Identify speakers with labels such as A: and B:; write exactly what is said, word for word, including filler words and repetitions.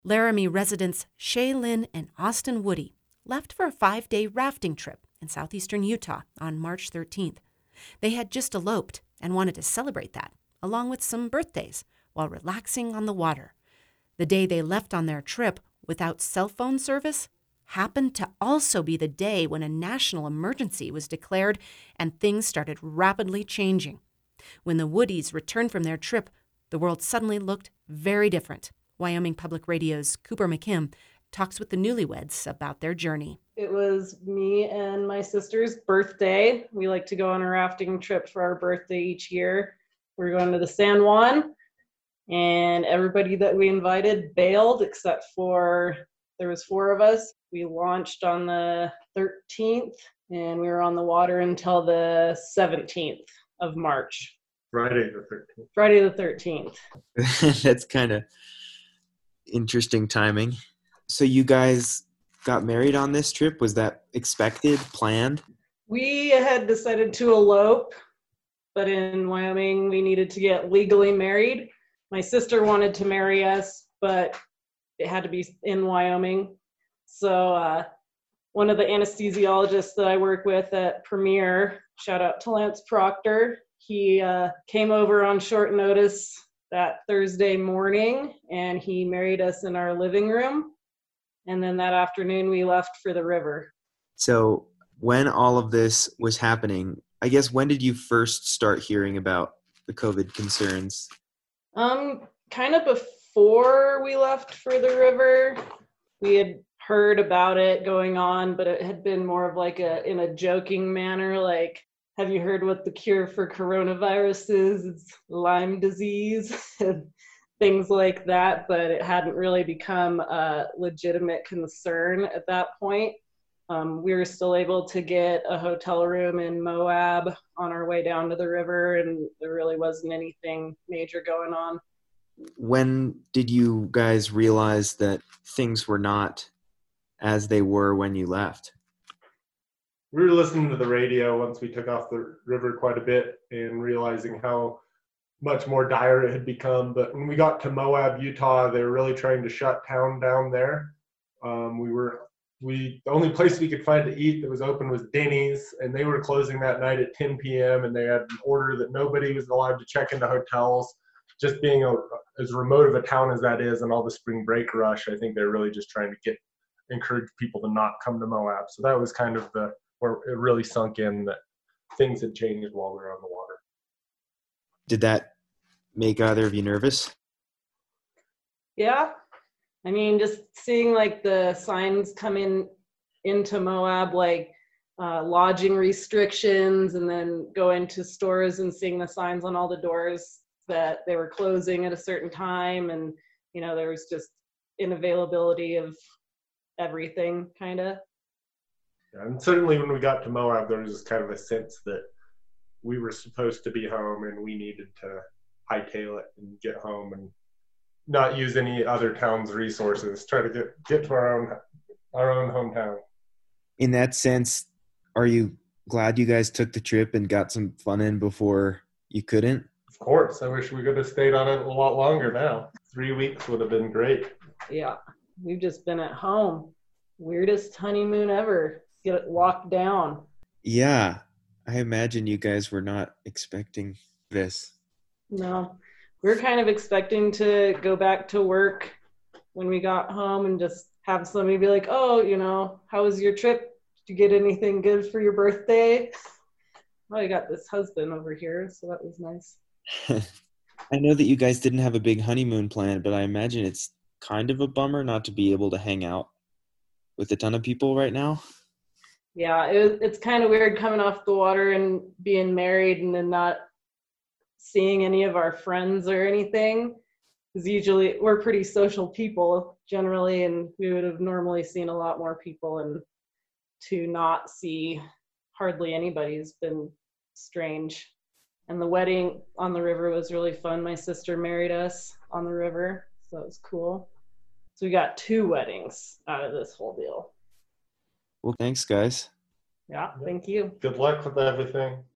A: Laramie residents Shaylin and Austin Woody left for a five-day rafting trip in southeastern Utah on March thirteenth. They had just eloped and wanted to celebrate that, along with some birthdays, while relaxing on the water. The day they left on their trip without cell phone service happened to also be the day when a national emergency was declared and things started rapidly changing. When the Woodies returned from their trip, the world suddenly looked very different. Wyoming Public Radio's Cooper McKim talks with the newlyweds about their journey.
B: It was me and my sister's birthday. We like to go on a rafting trip for our birthday each year. We're going to the San Juan, and everybody that we invited bailed except for, there was four of us. We launched on the thirteenth, and we were on the water until the seventeenth of March.
C: Friday the thirteenth.
B: Friday the thirteenth.
D: That's kind of interesting timing. So you guys got married on this trip? Was that expected, planned?
B: We had decided to elope, but in Wyoming, we needed to get legally married. My sister wanted to marry us, but it had to be in Wyoming. So uh, one of the anesthesiologists that I work with at Premier, shout out to Lance Proctor, he uh, came over on short notice that Thursday morning, and he married us in our living room. And then that afternoon, we left for the river.
D: So when all of this was happening, I guess, when did you first start hearing about the COVID concerns?
B: Um, kind of before we left for the river. We had heard about it going on, but it had been more of like a, in a joking manner, like, have you heard what the cure for coronavirus is? It's Lyme disease and things like that, but it hadn't really become a legitimate concern at that point. Um, we were still able to get a hotel room in Moab on our way down to the river, and there really wasn't anything major going on.
D: When did you guys realize that things were not as they were when you left?
C: We were listening to the radio once we took off the river quite a bit and realizing how much more dire it had become. But when we got to Moab, Utah, they were really trying to shut town down there. Um, we were, we, the only place we could find to eat that was open was Denny's, and they were closing that night at ten p.m. and they had an order that nobody was allowed to check into hotels. Just being a, as remote of a town as that is, and all the spring break rush, I think they're really just trying to get, encourage people to not come to Moab. So that was kind of the, where it really sunk in that things had changed while we were on the water.
D: Did that make either of you nervous?
B: Yeah. I mean, just seeing like the signs come in into Moab, like uh, lodging restrictions, and then go into stores and seeing the signs on all the doors that they were closing at a certain time. And, you know, there was just unavailability of everything kind of.
C: Yeah, and certainly when we got to Moab, there was kind of a sense that we were supposed to be home and we needed to hightail it and get home and not use any other town's resources, try to get, get to our own our own hometown.
D: In that sense, are you glad you guys took the trip and got some fun in before you couldn't?
C: Of course. I wish we could have stayed on it a lot longer now. Three weeks would have been great.
B: Yeah, we've just been at home. Weirdest honeymoon ever. Get it locked down.
D: Yeah, I imagine you guys were not expecting this.
B: No, we were kind of expecting to go back to work when we got home and just have somebody be like, oh, you know, how was your trip? Did you get anything good for your birthday? Well, I got this husband over here, so that was nice.
D: I know that you guys didn't have a big honeymoon plan, but I imagine it's kind of a bummer not to be able to hang out with a ton of people right now.
B: Yeah, it, it's kind of weird coming off the water and being married and then not seeing any of our friends or anything. Because usually we're pretty social people generally, and we would have normally seen a lot more people, and to not see hardly anybody has been strange. And the wedding on the river was really fun. My sister married us on the river, so it was cool. So we got two weddings out of this whole deal.
D: Well, thanks, guys.
B: Yeah, thank you.
C: Good luck with everything.